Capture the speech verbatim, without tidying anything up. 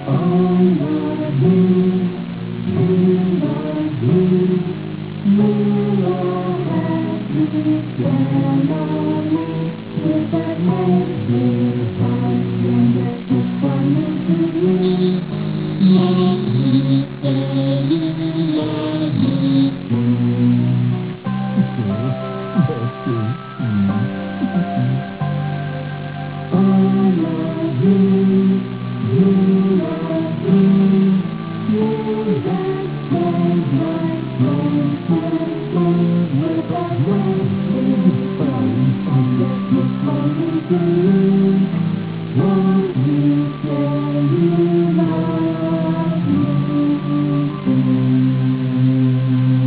love you, you love me. You are happy, stand on me. With that magic heart, and that's just coming to you. Let me say you love me too. That's it. Mm. I love you, you love me. You that make my soul so blue with that way.